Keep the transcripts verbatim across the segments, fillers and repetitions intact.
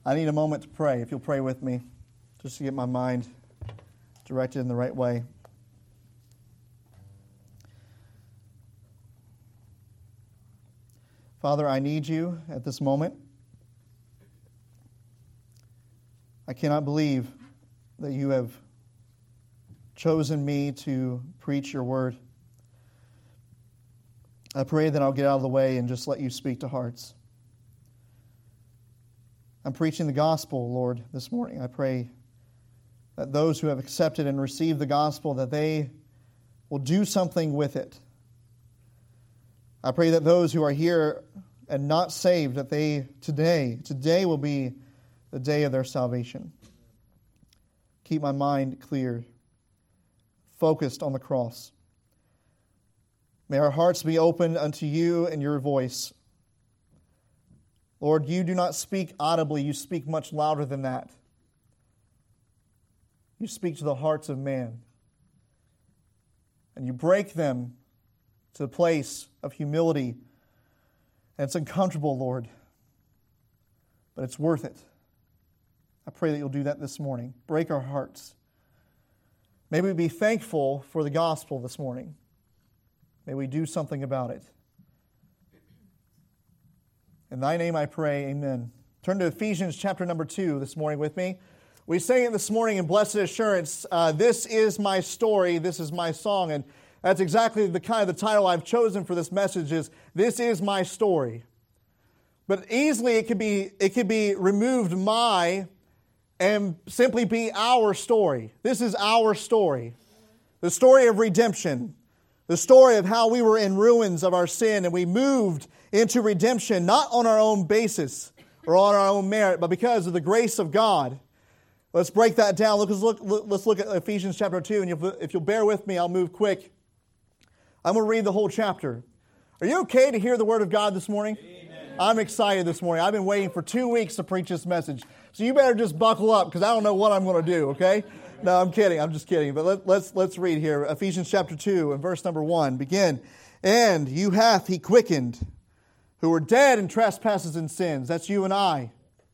I need a moment to pray. If you'll pray with me, just to get my mind directed in the right way. Father, I need you at this moment. I cannot believe that you have chosen me to preach your word. I pray that I'll get out of the way and just let you speak to hearts. I'm preaching the gospel, Lord, this morning. I pray that those who have accepted and received the gospel, that they will do something with it. I pray that those who are here and not saved, that they today, today will be the day of their salvation. Keep my mind clear, focused on the cross. May our hearts be opened unto you and your voice. Lord, you do not speak audibly, you speak much louder than that. You speak to the hearts of man. And you break them to the place of humility. And it's uncomfortable, Lord, but it's worth it. I pray that you'll do that this morning. Break our hearts. May we be thankful for the gospel this morning. May we do something about it. In thy name I pray, amen. Turn to Ephesians chapter number two this morning with me. We sang it this morning in Blessed Assurance, uh, this is my story, this is my song. And that's exactly the kind of the title I've chosen for this message is, This is My Story. But easily it could be, it could be removed my and simply be our story. This is our story. The story of redemption. The story of how we were in ruins of our sin and we moved into redemption, not on our own basis or on our own merit, but because of the grace of God. Let's break that down. Let's look, let's look at Ephesians chapter two, and if you'll bear with me, I'll move quick. I'm going to read the whole chapter. Are you okay to hear the Word of God this morning? Amen. I'm excited this morning. I've been waiting for two weeks to preach this message. So you better just buckle up because I don't know what I'm going to do, okay? No, I'm kidding. I'm just kidding. But let, let's let's read here. Ephesians chapter two and verse number one. Begin. And you hath he quickened who were dead in trespasses and sins. That's you and I.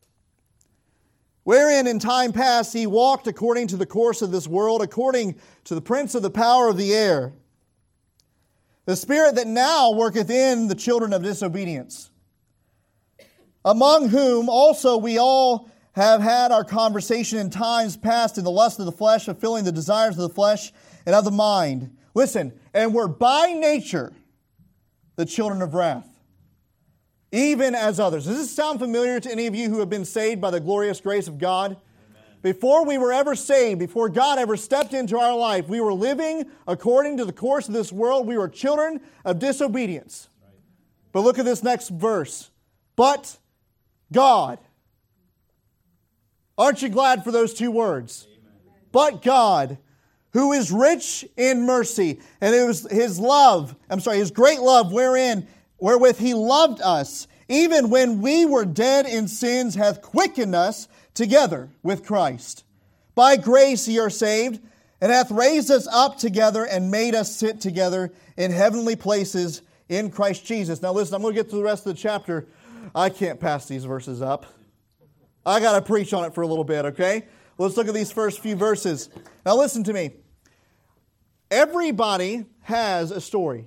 Wherein in time past he walked according to the course of this world, according to the prince of the power of the air, the spirit that now worketh in the children of disobedience, among whom also we all have had our conversation in times past in the lust of the flesh, fulfilling the desires of the flesh and of the mind. Listen, and we're by nature the children of wrath, even as others. Does this sound familiar to any of you who have been saved by the glorious grace of God? Amen. Before we were ever saved, before God ever stepped into our life, we were living according to the course of this world. We were children of disobedience. Right. But look at this next verse. But God. Aren't you glad for those two words? Amen. But God, who is rich in mercy, and it was His love, I'm sorry, His great love wherein, wherewith He loved us, even when we were dead in sins, hath quickened us together with Christ. By grace ye are saved, and hath raised us up together and made us sit together in heavenly places in Christ Jesus. Now listen, I'm going to get to the rest of the chapter. I can't pass these verses up. I got to preach on it for a little bit, okay? Let's look at these first few verses. Now listen to me. Everybody has a story.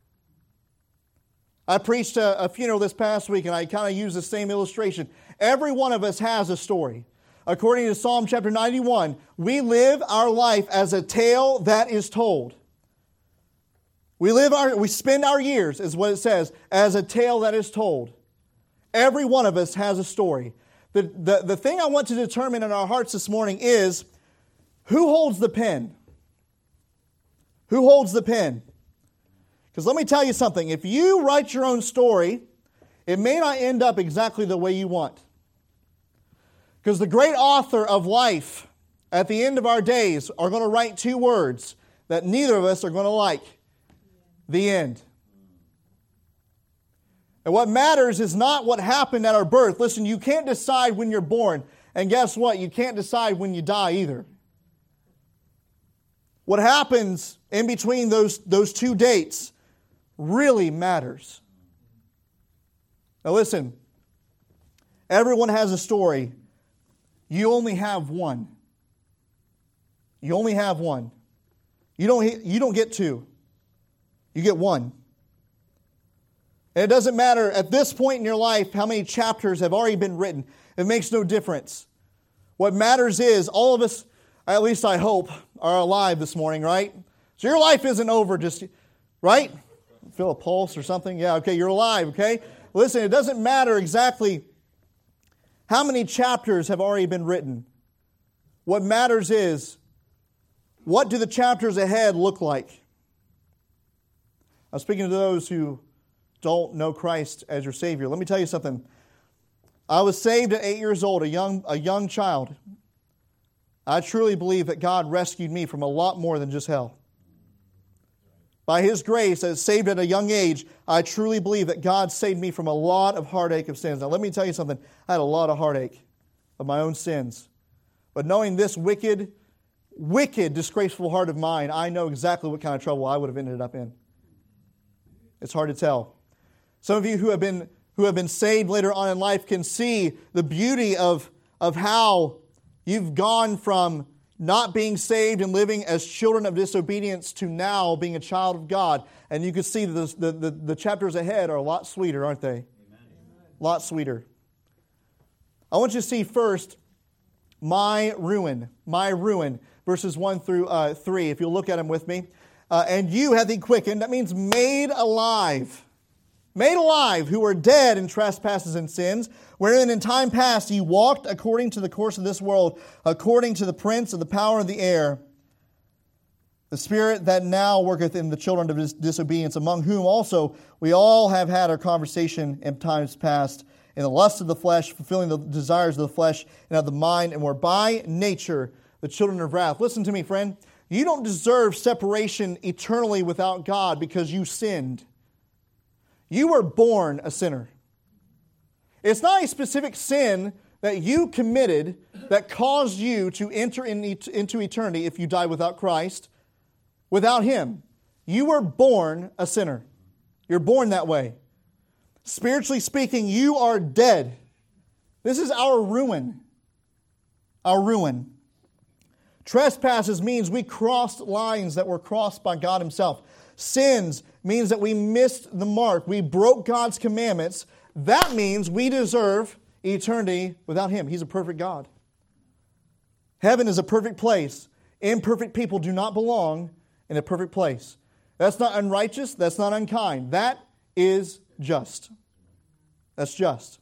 I preached a, a funeral this past week and I kind of used the same illustration. Every one of us has a story. According to Psalm chapter ninety-one, we live our life as a tale that is told. We live our, we spend our years, is what it says, as a tale that is told. Every one of us has a story. The, the, the thing I want to determine in our hearts this morning is, who holds the pen? Who holds the pen? Because let me tell you something. If you write your own story, it may not end up exactly the way you want. Because the great author of life, at the end of our days, are going to write two words that neither of us are going to like. The end. And what matters is not what happened at our birth. Listen, you can't decide when you're born. And guess what? You can't decide when you die either. What happens in between those, those two dates really matters. Now listen, everyone has a story, you only have one. You only have one. You don't, you don't get two. You get one. And it doesn't matter at this point in your life how many chapters have already been written. It makes no difference. What matters is all of us, at least I hope, are alive this morning, right? So your life isn't over just, right? Feel a pulse or something? Yeah, okay, you're alive, okay? Listen, it doesn't matter exactly how many chapters have already been written. What matters is, what do the chapters ahead look like? I'm speaking to those who don't know Christ as your Savior. Let me tell you something. I was saved at eight years old, a young, a young child. I truly believe that God rescued me from a lot more than just hell. By His grace, as saved at a young age, I truly believe that God saved me from a lot of heartache of sins. Now let me tell you something. I had a lot of heartache of my own sins. But knowing this wicked, wicked, disgraceful heart of mine, I know exactly what kind of trouble I would have ended up in. It's hard to tell. Some of you who have been who have been saved later on in life can see the beauty of, of how you've gone from not being saved and living as children of disobedience to now being a child of God. And you can see the, the, the, the chapters ahead are a lot sweeter, aren't they? Amen. A lot sweeter. I want you to see first my ruin. My ruin. Verses one through uh, three, if you'll look at them with me. Uh, and you have thee quickened. That means made alive. Made alive, who were dead in trespasses and sins, wherein in time past ye walked according to the course of this world, according to the prince of the power of the air, the spirit that now worketh in the children of dis- disobedience, among whom also we all have had our conversation in times past, in the lust of the flesh, fulfilling the desires of the flesh and of the mind, and were by nature the children of wrath. Listen to me, friend. You don't deserve separation eternally without God because you sinned. You were born a sinner. It's not a specific sin that you committed that caused you to enter in, into eternity if you die without Christ, without Him. You were born a sinner. You're born that way. Spiritually speaking, you are dead. This is our ruin. Our ruin. Trespasses means we crossed lines that were crossed by God Himself. Sins means that we missed the mark. We broke God's commandments. That means we deserve eternity without Him. He's a perfect God. Heaven is a perfect place. Imperfect people do not belong in a perfect place. That's not unrighteous. That's not unkind. That is just. That's just.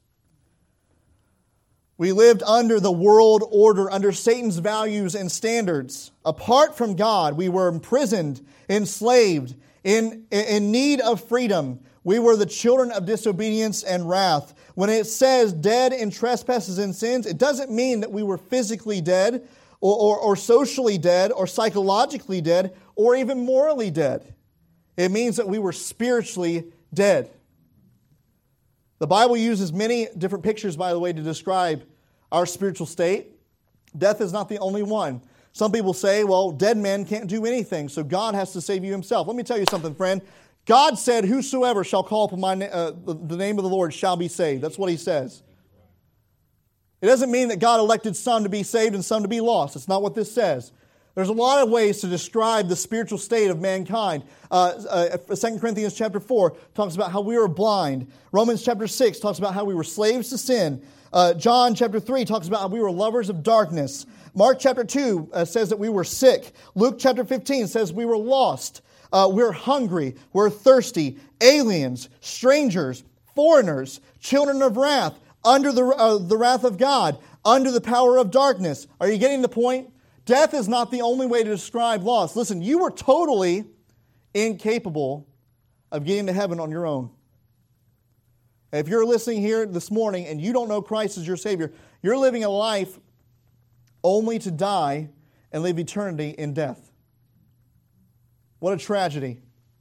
We lived under the world order, under Satan's values and standards. Apart from God, we were imprisoned, enslaved, in, in need of freedom. We were the children of disobedience and wrath. When it says dead in trespasses and sins, it doesn't mean that we were physically dead or, or, or socially dead or psychologically dead or even morally dead. It means that we were spiritually dead. The Bible uses many different pictures, by the way, to describe our spiritual state. Death is not the only one. Some people say, well, dead men can't do anything, so God has to save you Himself. Let me tell you something, friend. God said, whosoever shall call upon my, uh, the name of the Lord shall be saved. That's what He says. It doesn't mean that God elected some to be saved and some to be lost. That's not what this says. There's a lot of ways to describe the spiritual state of mankind. Uh, uh, Second Corinthians chapter four talks about how we were blind. Romans chapter six talks about how we were slaves to sin. Uh, John chapter three talks about how we were lovers of darkness. Mark chapter two uh, says that we were sick. Luke chapter fifteen says we were lost. Uh, we're hungry. We're thirsty. Aliens, strangers, foreigners, children of wrath, under the, uh, the wrath of God, under the power of darkness. Are you getting the point? Death is not the only way to describe loss. Listen, you were totally incapable of getting to heaven on your own. If you're listening here this morning and you don't know Christ as your Savior, you're living a life only to die and live eternity in death. What a tragedy.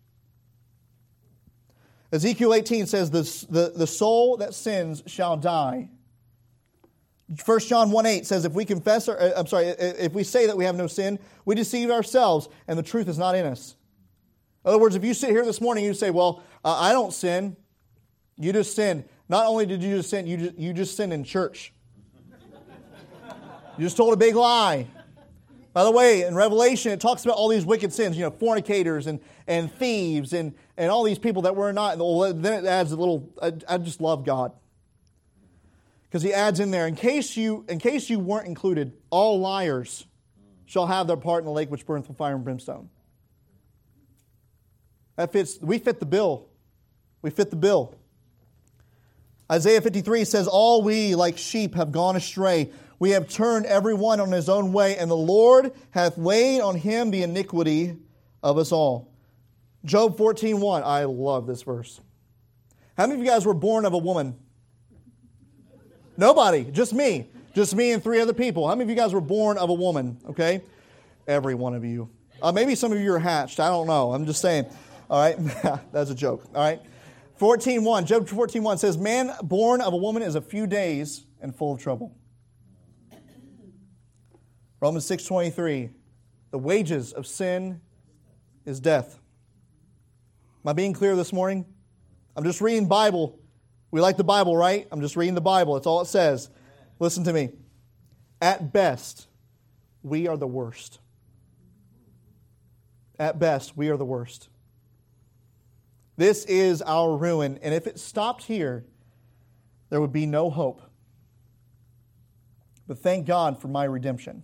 Ezekiel eighteen says, the, the, the soul that sins shall die. First John one eight says, if we confess, our, I'm sorry, if we say that we have no sin, we deceive ourselves and the truth is not in us. In other words, if you sit here this morning and you say, well, uh, I don't sin, you just sin. Not only did you just sin, you just, you just sin in church. You just told a big lie. By the way, in Revelation, it talks about all these wicked sins, you know, fornicators and, and thieves and, and all these people that were not. Well, then it adds a little, I, I just love God. Because he adds in there, in case you in case you weren't included, all liars shall have their part in the lake which burneth with fire and brimstone. That fits, we fit the bill. We fit the bill. Isaiah fifty-three says, all we like sheep have gone astray. We have turned every one on his own way, and the Lord hath laid on him the iniquity of us all. Job fourteen one. I love this verse. How many of you guys were born of a woman? Nobody. Just me. Just me and three other people. How many of you guys were born of a woman? Okay? Every one of you. Uh, maybe some of you are hatched. I don't know. I'm just saying. All right? That's a joke. All right? fourteen one. Job fourteen one says, man born of a woman is a few days and full of trouble. Romans six twenty-three. The wages of sin is death. Am I being clear this morning? I'm just reading Bible. We like the Bible, right? I'm just reading the Bible. That's all it says. Listen to me. At best, we are the worst. At best, we are the worst. This is our ruin. And if it stopped here, there would be no hope. But thank God for my redemption.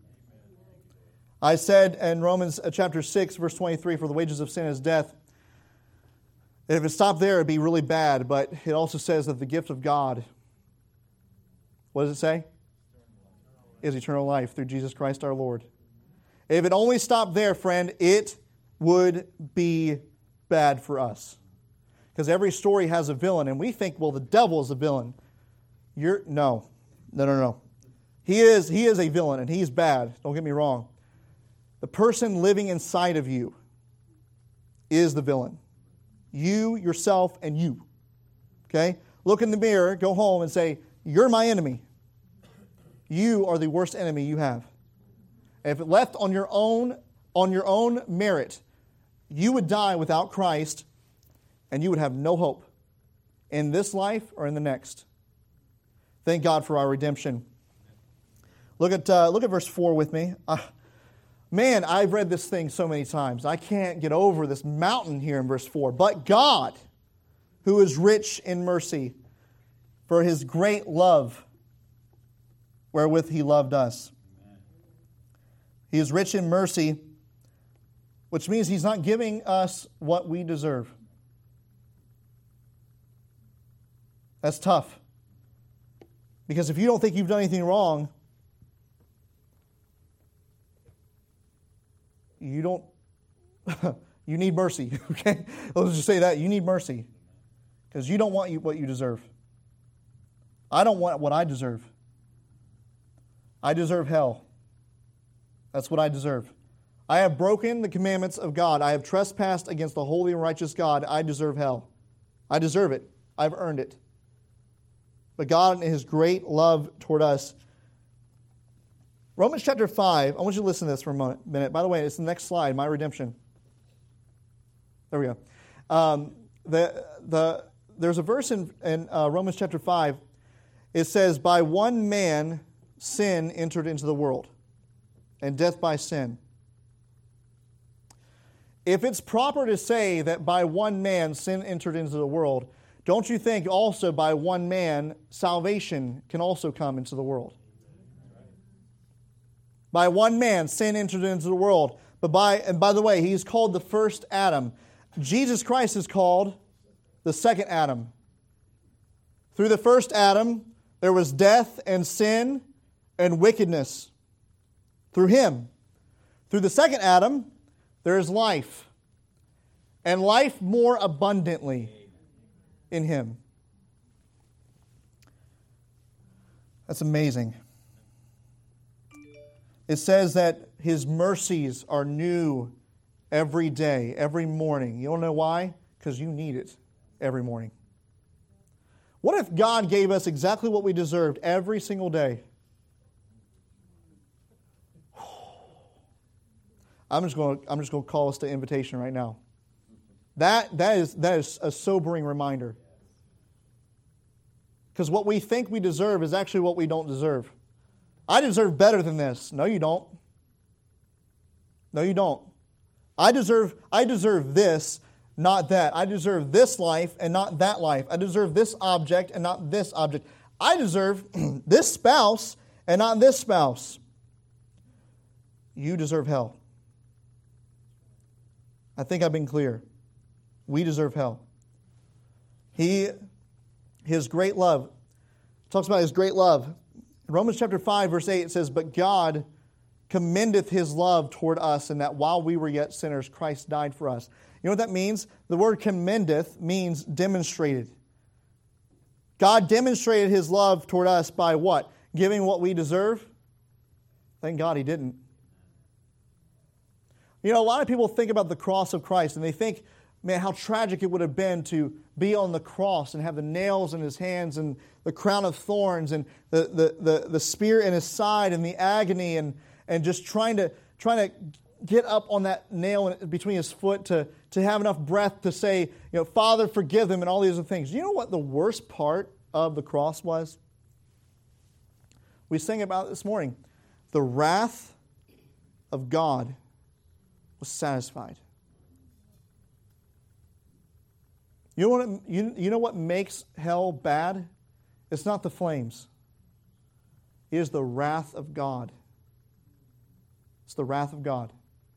I said in Romans chapter six, verse twenty-three, for the wages of sin is death. And if it stopped there, it would be really bad. But it also says that the gift of God, what does it say? Is eternal life through Jesus Christ our Lord. If it only stopped there, friend, it would be bad for us. Because every story has a villain, and we think, well, the devil is a villain. You're no. No, no, no. He is, he is a villain, and he's bad. Don't get me wrong. The person living inside of you is the villain. You, yourself, and you. Okay? Look in the mirror, go home, and say, you're my enemy. You are the worst enemy you have. And if it left on your own, on your own merit, you would die without Christ, and you would have no hope in this life or in the next. Thank God for our redemption. Look at uh, look at verse four with me. Uh, man, I've read this thing so many times. I can't get over this mountain here in verse four. But God, who is rich in mercy, for his great love wherewith he loved us. He is rich in mercy, which means he's not giving us what we deserve. That's tough. Because if you don't think you've done anything wrong, you don't, you need mercy, okay? Let's just say that. You need mercy. Because you don't want what you deserve. I don't want what I deserve. I deserve hell. That's what I deserve. I have broken the commandments of God. I have trespassed against the holy and righteous God. I deserve hell. I deserve it. I've earned it. But God, in his great love toward us, Romans chapter five, I want you to listen to this for a minute. By the way, it's the next slide, my redemption. There we go. Um, the, the, there's a verse in, in uh, Romans chapter five. It says, by one man sin entered into the world, and death by sin. If it's proper to say that by one man sin entered into the world, don't you think also by one man salvation can also come into the world? By one man sin entered into the world. But by and by the way, he's called the first Adam. Jesus Christ is called the second Adam. Through the first Adam, there was death and sin and wickedness. Through him. Through the second Adam, there is life. And life more abundantly in him. That's amazing. It says that his mercies are new every day, every morning. You don't know why? Because you need it every morning. What if God gave us exactly what we deserved every single day? I'm just going to, I'm just going to call us to invitation right now. That, that, is, that is a sobering reminder. Because what we think we deserve is actually what we don't deserve. I deserve better than this. No, you don't. No, you don't. I deserve, I deserve this, not that. I deserve this life and not that life. I deserve this object and not this object. I deserve this spouse and not this spouse. You deserve hell. I think I've been clear. We deserve hell. He, His great love, talks about His great love. In Romans chapter five, verse eight, it says, "But God commendeth His love toward us, in that while we were yet sinners, Christ died for us." You know what that means? The word commendeth means demonstrated. God demonstrated His love toward us by what? Giving what we deserve? Thank God He didn't. You know, a lot of people think about the cross of Christ, and they think, man, how tragic it would have been to be on the cross and have the nails in His hands and the crown of thorns and the, the, the, the spear in His side and the agony and, and just trying to trying to get up on that nail between His foot to, to have enough breath to say, you know, Father, forgive them, and all these other things. You know what the worst part of the cross was? We sang about it this morning. The wrath of God was satisfied. You know what? It, you, you know what makes hell bad? It's not the flames. It is the wrath of God. It's the wrath of God.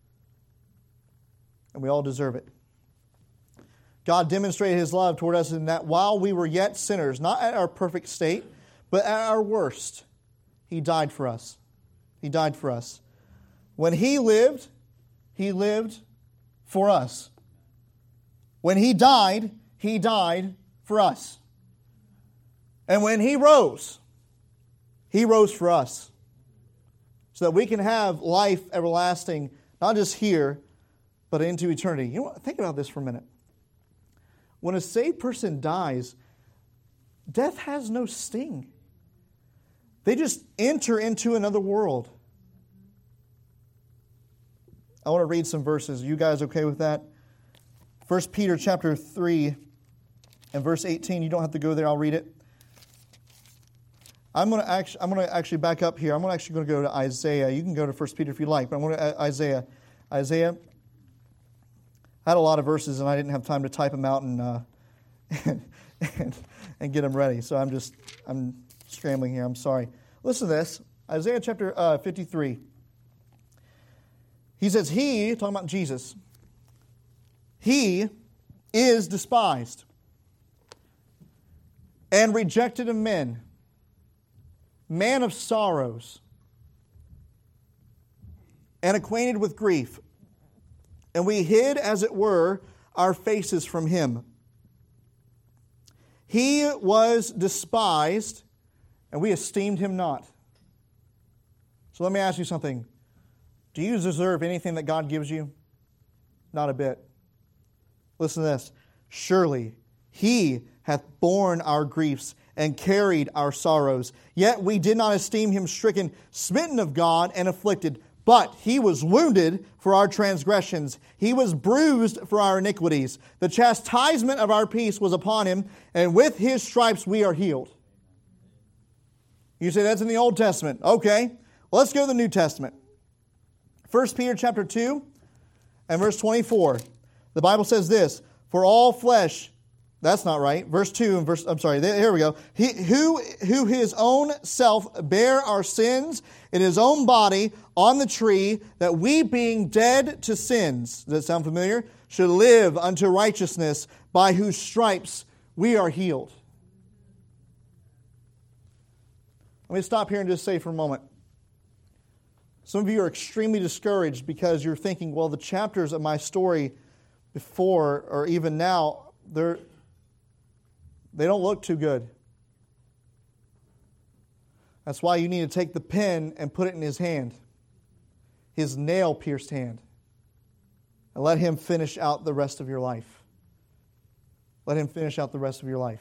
And we all deserve it. God demonstrated His love toward us in that while we were yet sinners, not at our perfect state, but at our worst, He died for us. He died for us. When He lived, He lived for us. When He died, He died for us. And when He rose, He rose for us. So that we can have life everlasting, not just here, but into eternity. You know what? Think about this for a minute. When a saved person dies, death has no sting. They just enter into another world. I want to read some verses. Are you guys okay with that? First Peter chapter three and verse eighteen. You don't have to go there. I'll read it. I'm going to actually, I'm going to actually back up here. I'm going to actually going to go to Isaiah. You can go to First Peter if you like, but I'm going to Isaiah. Isaiah. I had a lot of verses and I didn't have time to type them out and uh, and, and and get them ready. So I'm just I'm scrambling here. I'm sorry. Listen to this. Isaiah chapter uh, fifty-three. He says, He, talking about Jesus, He is despised and rejected of men, man of sorrows, and acquainted with grief. And we hid, as it were, our faces from Him. He was despised, and we esteemed Him not. So let me ask you something. Do you deserve anything that God gives you? Not a bit. Listen to this. Surely He hath borne our griefs and carried our sorrows. Yet we did not esteem Him stricken, smitten of God, and afflicted. But He was wounded for our transgressions. He was bruised for our iniquities. The chastisement of our peace was upon Him, and with His stripes we are healed. You say that's in the Old Testament. Okay, well, let's go to the New Testament. First Peter chapter two and verse twenty-four. The Bible says this, for all flesh, that's not right. Verse two and verse, I'm sorry, here we go. He, who, who His own self bare our sins in His own body on the tree, that we being dead to sins, does that sound familiar? Should live unto righteousness, by whose stripes we are healed. Let me stop here and just say for a moment. Some of you are extremely discouraged because you're thinking, well, the chapters of my story before or even now, they're, they don't look too good. That's why you need to take the pen and put it in His hand, His nail-pierced hand, and let Him finish out the rest of your life. Let Him finish out the rest of your life.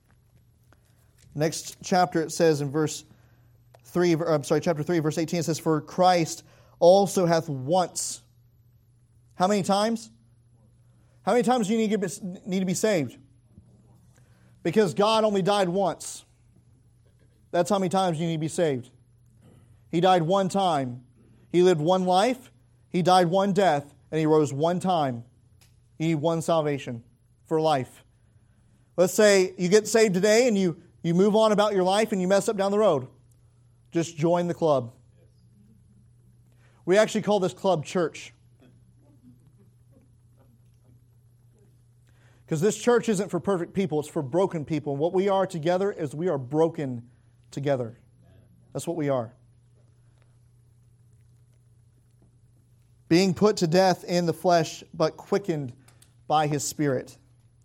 Next chapter, it says in verse three, I'm sorry, chapter three, verse eighteen, it says, for Christ also hath once. How many times? How many times do you need to, get, need to be saved? Because God only died once. That's how many times you need to be saved. He died one time. He lived one life. He died one death. And He rose one time. You need one salvation for life. Let's say you get saved today and you, you move on about your life and you mess up down the road. Just join the club. We actually call this club church. Because this church isn't for perfect people, it's for broken people. And what we are together is we are broken together. That's what we are. Being put to death in the flesh, but quickened by His Spirit.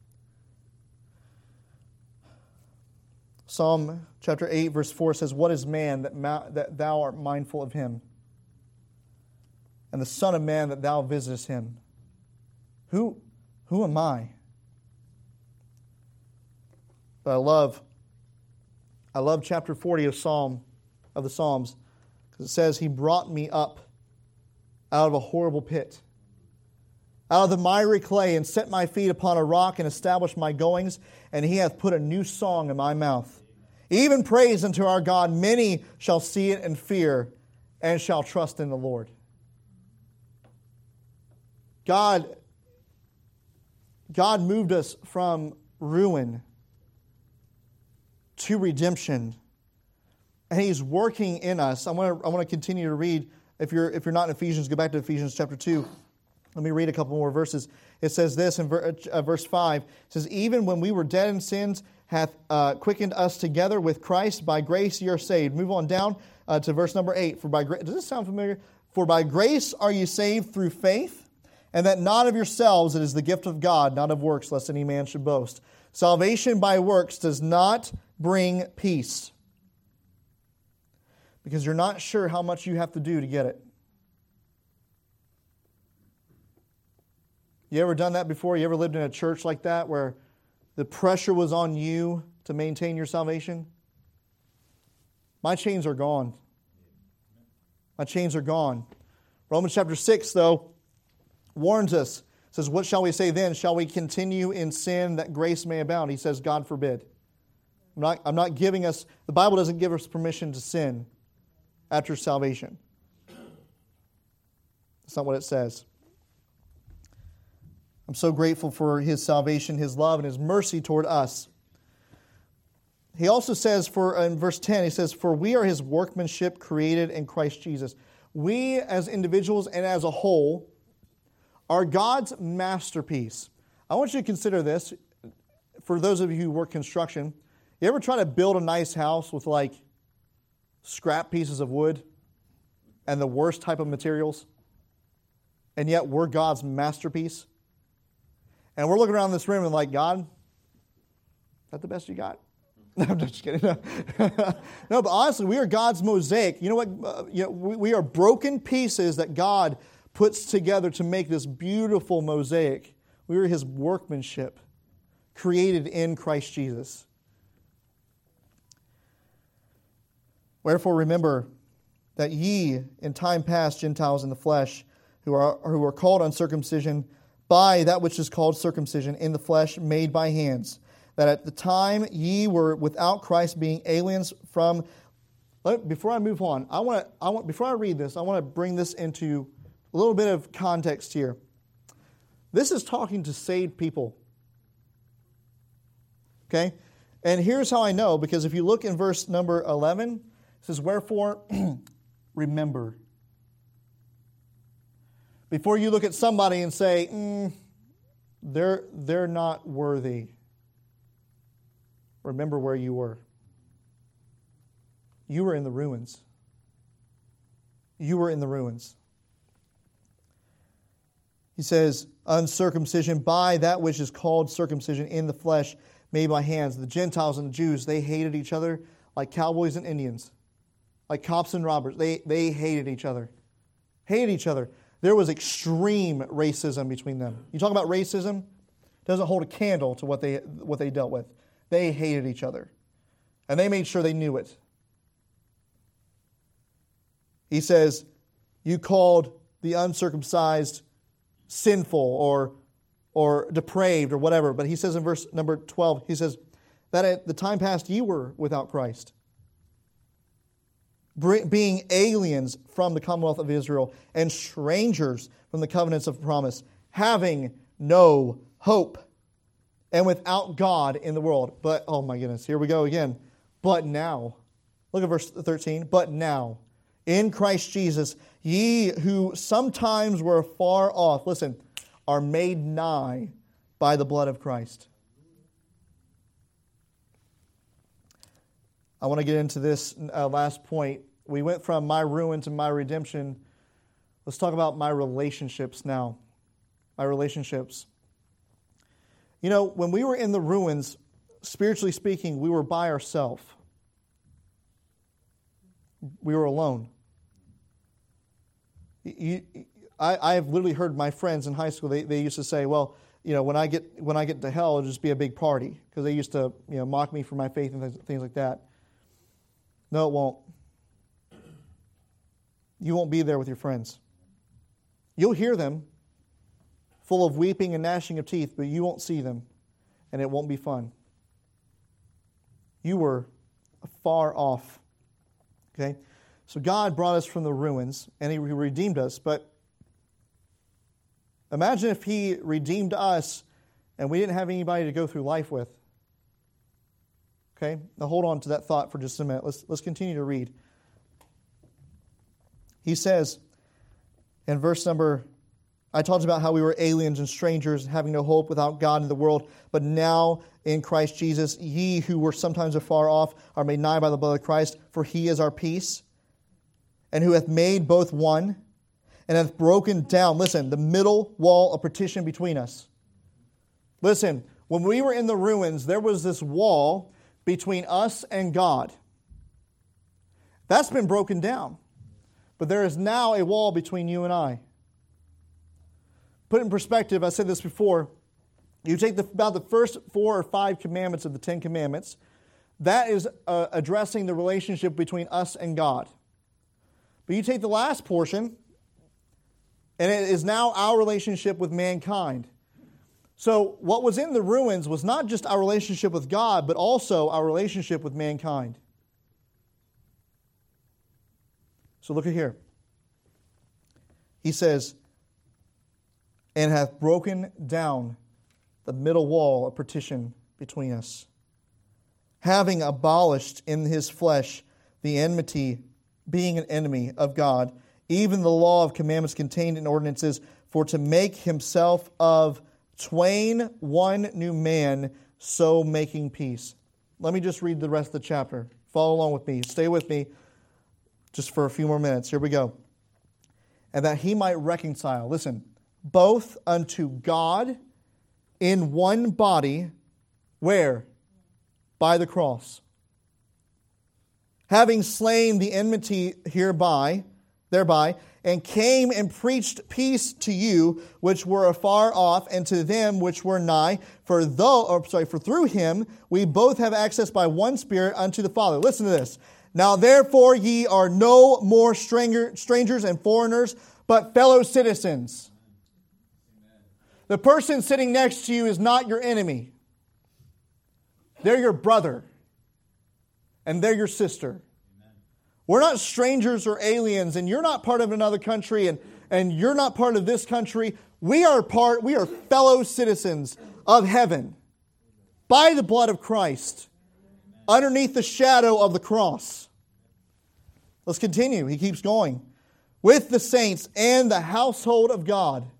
Psalm chapter eight, verse four says, "What is man that, ma- that thou art mindful of him? And the Son of Man that thou visitest him? Who, who am I?" But I love, I love chapter forty of Psalm of the Psalms, because it says, "He brought me up out of a horrible pit, out of the miry clay, and set my feet upon a rock, and established my goings, and He hath put a new song in my mouth. Even praise unto our God. Many shall see it and fear, and shall trust in the Lord." God, God moved us from ruin to redemption. And He's working in us. I want to I want to continue to read. If you're if you're not in Ephesians, go back to Ephesians chapter two. Let me read a couple more verses. It says this in ver, uh, verse five. It says, "Even when we were dead in sins, hath uh, quickened us together with Christ. By grace ye are saved." Move on down uh, to verse number eight. For by gra- Does this sound familiar? "For by grace are ye saved through faith, and that not of yourselves, it is the gift of God, not of works, lest any man should boast. Salvation by works does not bring peace." Because you're not sure how much you have to do to get it. You ever done that before? You ever lived in a church like that where the pressure was on you to maintain your salvation? My chains are gone. My chains are gone. Romans chapter six, though, warns us. It says, "What shall we say then? Shall we continue in sin that grace may abound?" He says, "God forbid." I'm not, I'm not giving us, the Bible doesn't give us permission to sin after salvation. That's not what it says. I'm so grateful for His salvation, His love, and His mercy toward us. He also says, for in verse ten, he says, "For we are His workmanship created in Christ Jesus." We as individuals and as a whole are God's masterpiece. I want you to consider this. For those of you who work construction, you ever try to build a nice house with like scrap pieces of wood and the worst type of materials? And yet we're God's masterpiece. And we're looking around this room and like, "God, is that the best you got?" No, I'm just kidding. No, no, but honestly, we are God's mosaic. You know what? Uh, you know, we, we are broken pieces that God puts together to make this beautiful mosaic. We are His workmanship, created in Christ Jesus. "Wherefore remember that ye in time past Gentiles in the flesh, who are who are called uncircumcision by that which is called circumcision in the flesh made by hands, that at the time ye were without Christ, being aliens from." Let, before I move on, I want to. I want before I read this, I want to bring this into a little bit of context here. This is talking to saved people. Okay, and here's how I know, because if you look in verse number eleven, it says, "Wherefore remember." Before you look at somebody and say, mm, they're, they're not worthy, remember where you were. You were in the ruins. You were in the ruins. He says, "Uncircumcision by that which is called circumcision in the flesh made by hands." The Gentiles and the Jews, they hated each other like cowboys and Indians, like cops and robbers. They, they hated each other. Hated each other. There was extreme racism between them. You talk about racism, it doesn't hold a candle to what they what they dealt with. They hated each other. And they made sure they knew it. He says, "You called the uncircumcised sinful or, or depraved or whatever." But he says in verse number twelve, he says, "That at the time past ye were without Christ, being aliens from the commonwealth of Israel and strangers from the covenants of promise, having no hope and without God in the world. But, oh my goodness, here we go again. But now, look at verse thirteen. But now, in Christ Jesus, ye who sometimes were far off, listen, are made nigh by the blood of Christ. I want to get into this uh, last point. We went from my ruin to my redemption. Let's talk about my relationships now. My relationships. You know, when we were in the ruins, spiritually speaking, we were by ourselves. We were alone. You, I, I have literally heard my friends in high school, they, they used to say, well, you know, when I get when I get to hell, it'll just be a big party. Because they used to, you know, mock me for my faith and th- things like that. No, it won't. You won't be there with your friends. You'll hear them full of weeping and gnashing of teeth, but you won't see them, and it won't be fun. You were far off. Okay? So God brought us from the ruins, and He redeemed us, but imagine if He redeemed us and we didn't have anybody to go through life with. Okay? Now hold on to that thought for just a minute. Let's, let's continue to read. He says in verse number, I talked about how we were aliens and strangers, having no hope without God in the world, but now in Christ Jesus, ye who were sometimes afar off are made nigh by the blood of Christ, for He is our peace, and who hath made both one, and hath broken down, listen, the middle wall of partition between us. Listen, when we were in the ruins, there was this wall between us and God. That's been broken down. But there is now a wall between you and I. Put it in perspective, I said this before, you take the, about the first four or five commandments of the Ten Commandments, that is uh, addressing the relationship between us and God. But you take the last portion, and it is now our relationship with mankind. So what was in the ruins was not just our relationship with God, but also our relationship with mankind. So look at here. He says, and hath broken down the middle wall of partition between us, having abolished in His flesh the enmity, being an enemy of God, even the law of commandments contained in ordinances, for to make Himself of twain one new man, so making peace. Let me just read the rest of the chapter. Follow along with me. Stay with me just for a few more minutes. Here we go. And that He might reconcile, listen, both unto God in one body, where? By the cross. Having slain the enmity hereby, thereby, and came and preached peace to you which were afar off, and to them which were nigh. For though, or sorry, for through Him we both have access by one Spirit unto the Father. Listen to this. Now therefore ye are no more stranger, strangers and foreigners, but fellow citizens. The person sitting next to you is not your enemy. They're your brother. And they're your sister. Amen. We're not strangers or aliens, and you're not part of another country, and, and you're not part of this country. We are part, we are fellow citizens of heaven by the blood of Christ, underneath the shadow of the cross. Let's continue. He keeps going. With the saints and the household of God,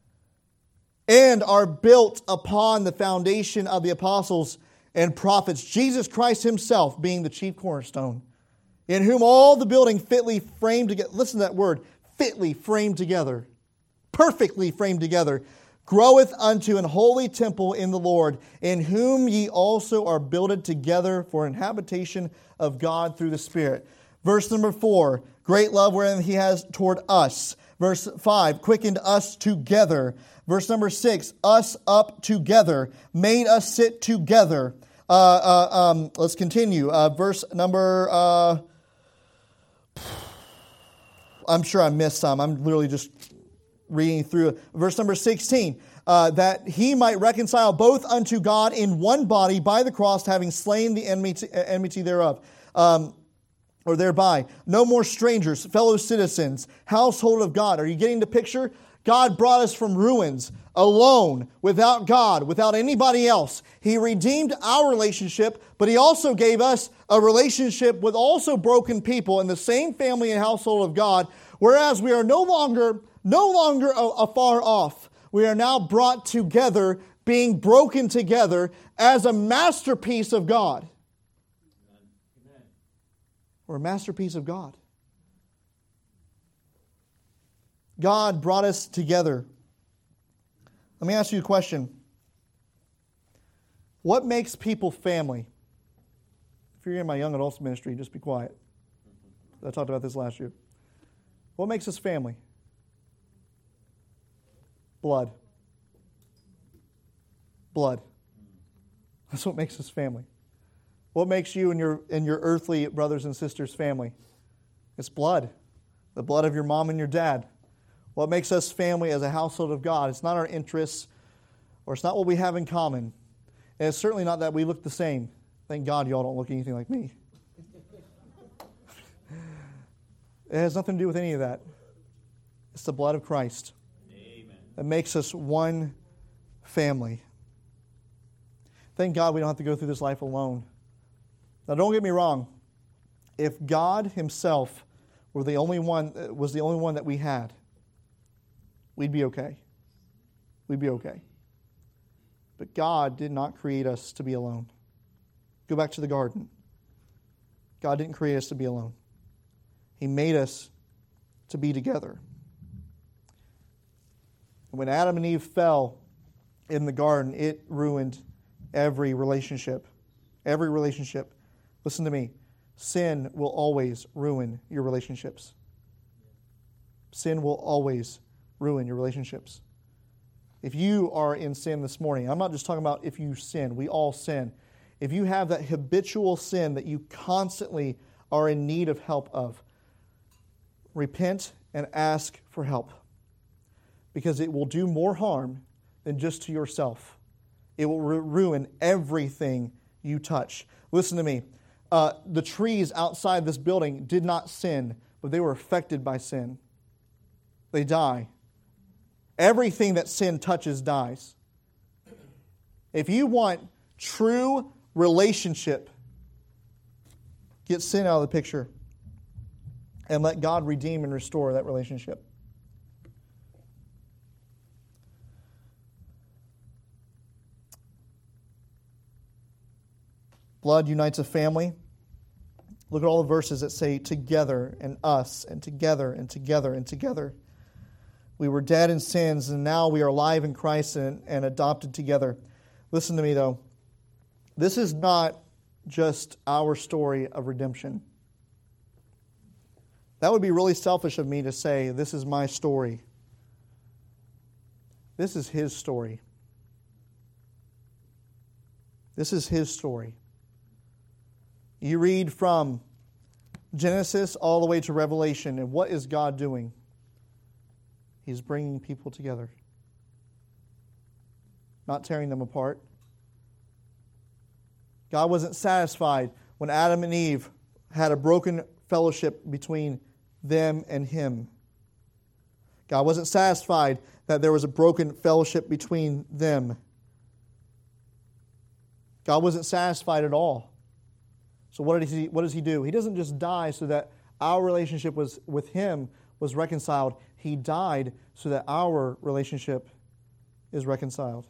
and are built upon the foundation of the apostles and prophets, Jesus Christ Himself being the chief cornerstone, in whom all the building fitly framed together, listen to that word, fitly framed together, perfectly framed together, groweth unto an holy temple in the Lord, in whom ye also are builded together for an habitation of God through the Spirit. Verse number four, great love wherein He has toward us. Verse five, quickened us together. Verse number six, us up together, made us sit together. Uh, uh, um, let's continue. Uh, verse number, uh, I'm sure I missed some. I'm literally just reading through it. Verse number sixteen, uh, that He might reconcile both unto God in one body by the cross, having slain the enmity, enmity thereof. Um, or thereby. No more strangers, fellow citizens, household of God. Are you getting the picture? God brought us from ruins, alone, without God, without anybody else. He redeemed our relationship, but He also gave us a relationship with also broken people in the same family and household of God, whereas we are no longer, no longer afar off. We are now brought together, being broken together as a masterpiece of God. Amen. We're a masterpiece of God. God brought us together. Let me ask you a question. What makes people family? If you're in my young adults ministry, just be quiet. I talked about this last year. What makes us family? Blood. Blood. That's what makes us family. What makes you and your and your earthly brothers and sisters family? It's blood. The blood of your mom and your dad. What makes us family as a household of God? It's not our interests, or it's not what we have in common. And it's certainly not that we look the same. Thank God y'all don't look anything like me. It has nothing to do with any of that. It's the blood of Christ. Amen. That makes us one family. Thank God we don't have to go through this life alone. Now don't get me wrong. If God Himself were the only one, was the only one that we had, we'd be okay. We'd be okay. But God did not create us to be alone. Go back to the garden. God didn't create us to be alone. He made us to be together. When Adam and Eve fell in the garden, it ruined every relationship. Every relationship. Listen to me. Sin will always ruin your relationships. Sin will always ruin your relationships. If you are in sin this morning, I'm not just talking about if you sin. We all sin. If you have that habitual sin that you constantly are in need of help of, repent and ask for help. Because it will do more harm than just to yourself. It will ru- ruin everything you touch. Listen to me. Uh, the trees outside this building did not sin, but they were affected by sin. They die. Everything that sin touches dies. If you want true relationship, get sin out of the picture and let God redeem and restore that relationship. Blood unites a family. Look at all the verses that say together and us and together and together and together. We were dead in sins, and now we are alive in Christ and, and adopted together. Listen to me, though. This is not just our story of redemption. That would be really selfish of me to say, this is my story. This is His story. This is His story. You read from Genesis all the way to Revelation, and what is God doing? He's bringing people together. Not tearing them apart. God wasn't satisfied when Adam and Eve had a broken fellowship between them and Him. God wasn't satisfied that there was a broken fellowship between them. God wasn't satisfied at all. So what did he, what does He do? He doesn't just die so that our relationship was with Him was reconciled. He died so that our relationship is reconciled.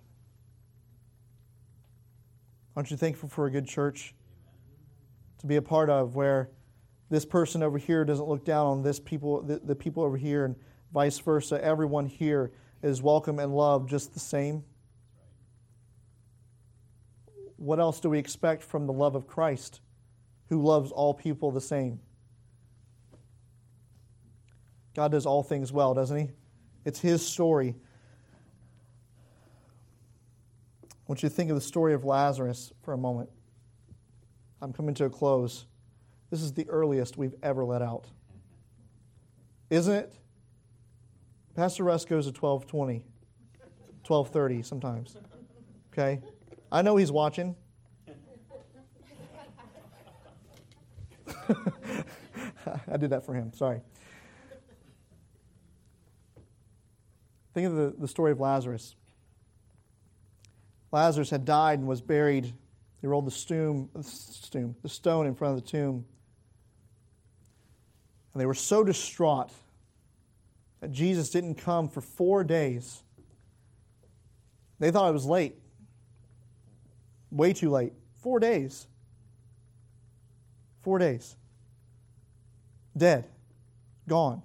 Aren't you thankful for a good church to be a part of, where this person over here doesn't look down on this people, the, the people over here, and vice versa? Everyone here is welcome and loved just the same. What else do we expect from the love of Christ, who loves all people the same? God does all things well, doesn't He? It's His story. I want you to think of the story of Lazarus for a moment. I'm coming to a close. This is the earliest we've ever let out. Isn't it? Pastor Russ goes to twelve twenty, twelve thirty sometimes. Okay? I know he's watching. I did that for him. Sorry. Think of the, the story of Lazarus. Lazarus had died and was buried. They rolled the stone, stone, the stone in front of the tomb. And they were so distraught that Jesus didn't come for four days. They thought it was late. Way too late. Four days. Four days. Dead. Gone.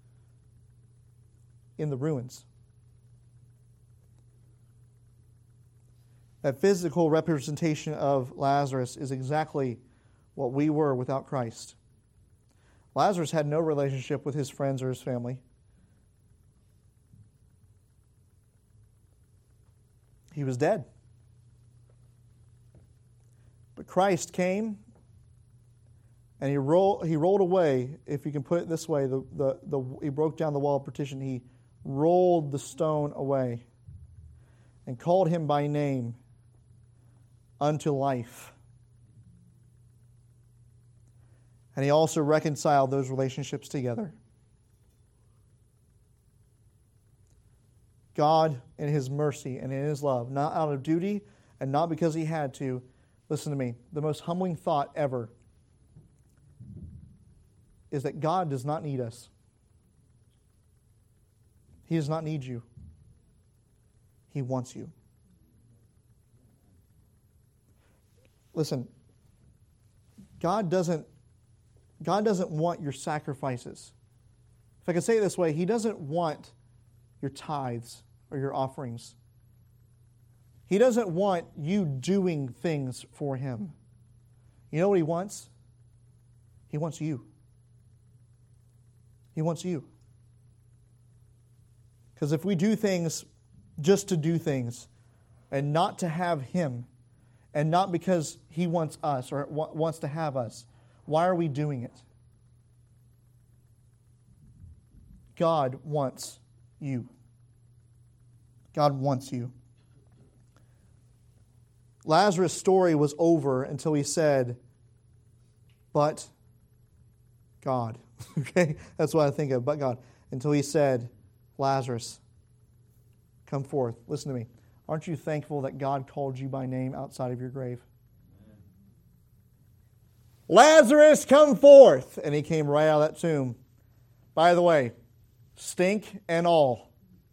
In the ruins. That physical representation of Lazarus is exactly what we were without Christ. Lazarus had no relationship with his friends or his family. He was dead. But Christ came and he rolled, he rolled away, if you can put it this way, the, the, the, he broke down the wall of partition. He rolled the stone away and called him by name unto life. And he also reconciled those relationships together. God, in His mercy and in His love, not out of duty and not because He had to, listen to me, the most humbling thought ever is that God does not need us. He does not need you. He wants you. Listen, God doesn't, God doesn't want your sacrifices. If I can say it this way, He doesn't want your tithes or your offerings. He doesn't want you doing things for Him. You know what He wants? He wants you. He wants you. Because if we do things just to do things and not to have Him, and not because He wants us or wants to have us, why are we doing it? God wants you. God wants you. Lazarus' story was over until he said, but God. Okay? That's what I think of, but God. Until he said, Lazarus, come forth. Listen to me. Aren't you thankful that God called you by name outside of your grave? Amen. Lazarus, come forth! And he came right out of that tomb. By the way, stink and all.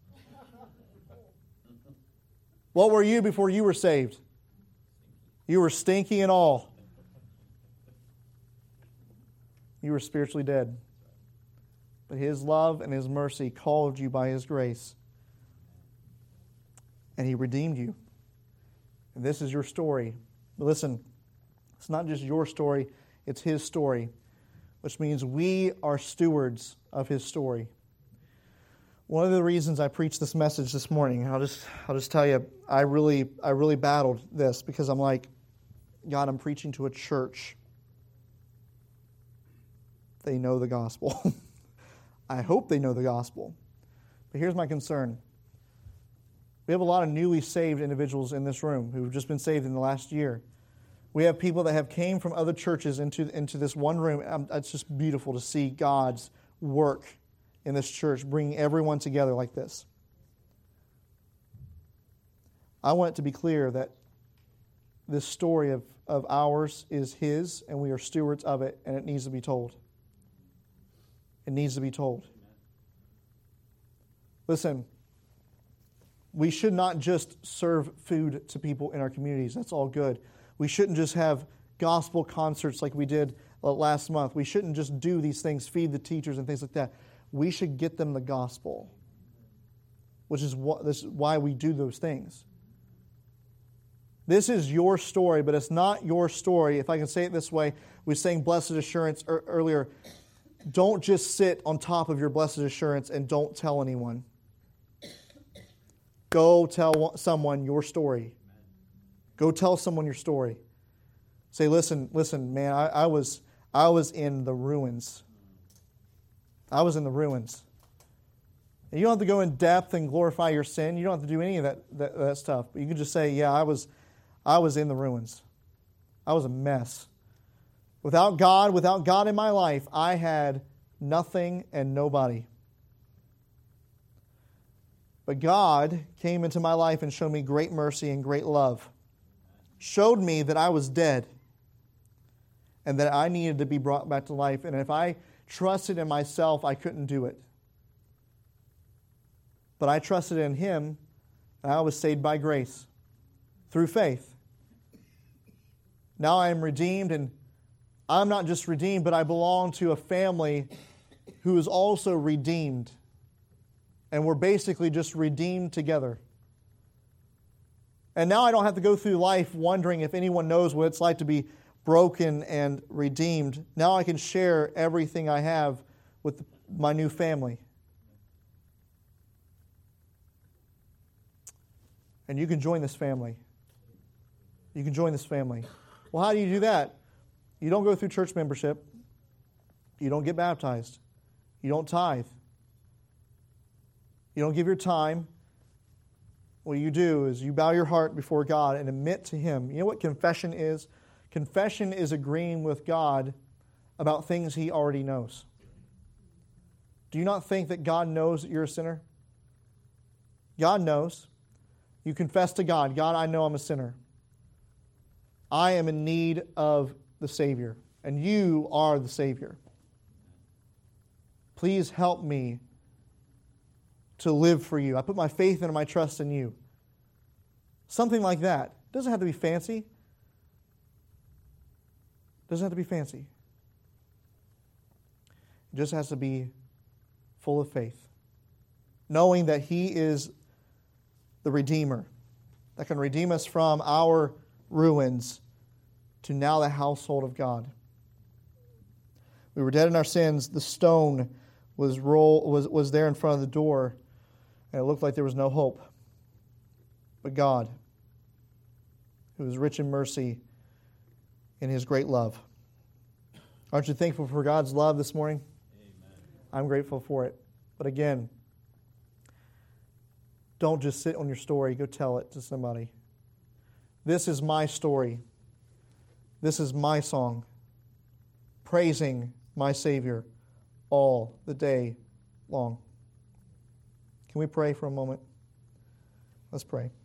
What were you before you were saved? You were stinky and all. You were spiritually dead. But His love and His mercy called you by His grace. And He redeemed you. And this is your story. But listen, it's not just your story, it's His story. Which means we are stewards of His story. One of the reasons I preached this message this morning, I'll just I'll just tell you, I really I really battled this because I'm like, God, I'm preaching to a church. They know the gospel. I hope they know the gospel. But here's my concern. We have a lot of newly saved individuals in this room who've just been saved in the last year. We have people that have came from other churches into, into this one room. It's just beautiful to see God's work in this church, bringing everyone together like this. I want it to be clear that this story of, of ours is His, and we are stewards of it, and it needs to be told. It needs to be told. Listen, we should not just serve food to people in our communities. That's all good. We shouldn't just have gospel concerts like we did last month. We shouldn't just do these things, feed the teachers and things like that. We should get them the gospel, which is what, this is why we do those things. This is your story, but it's not your story. If I can say it this way, we sang Blessed Assurance earlier. Don't just sit on top of your Blessed Assurance and don't tell anyone. Go tell someone your story. Go tell someone your story. Say, listen, listen, man, I, I was I was in the ruins. I was in the ruins. And you don't have to go in depth and glorify your sin. You don't have to do any of that, that, that stuff. But you can just say, yeah, I was I was in the ruins. I was a mess. Without God, without God in my life, I had nothing and nobody. But God came into my life and showed me great mercy and great love. Showed me that I was dead and that I needed to be brought back to life. And if I trusted in myself, I couldn't do it. But I trusted in Him, and I was saved by grace through faith. Now I am redeemed, and I'm not just redeemed, but I belong to a family who is also redeemed. And we're basically just redeemed together. And now I don't have to go through life wondering if anyone knows what it's like to be broken and redeemed. Now I can share everything I have with my new family. And you can join this family. You can join this family. Well, how do you do that? You don't go through church membership. You don't get baptized. You don't tithe. You don't give your time. What you do is you bow your heart before God and admit to Him. You know what confession is? Confession is agreeing with God about things He already knows. Do you not think that God knows that you're a sinner? God knows. You confess to God, God, I know I'm a sinner. I am in need of the Savior, and you are the Savior. Please help me to live for you. I put my faith and my trust in you. Something like that. It doesn't have to be fancy. It doesn't have to be fancy. It just has to be full of faith. Knowing that He is the Redeemer that can redeem us from our ruins to now the household of God. We were dead in our sins. The stone was roll was, was there in front of the door, and it looked like there was no hope. But God, who is rich in mercy in His great love. Aren't you thankful for God's love this morning? Amen. I'm grateful for it. But again, don't just sit on your story. Go tell it to somebody. This is my story. This is my song, praising my Savior all the day long. Can we pray for a moment? Let's pray.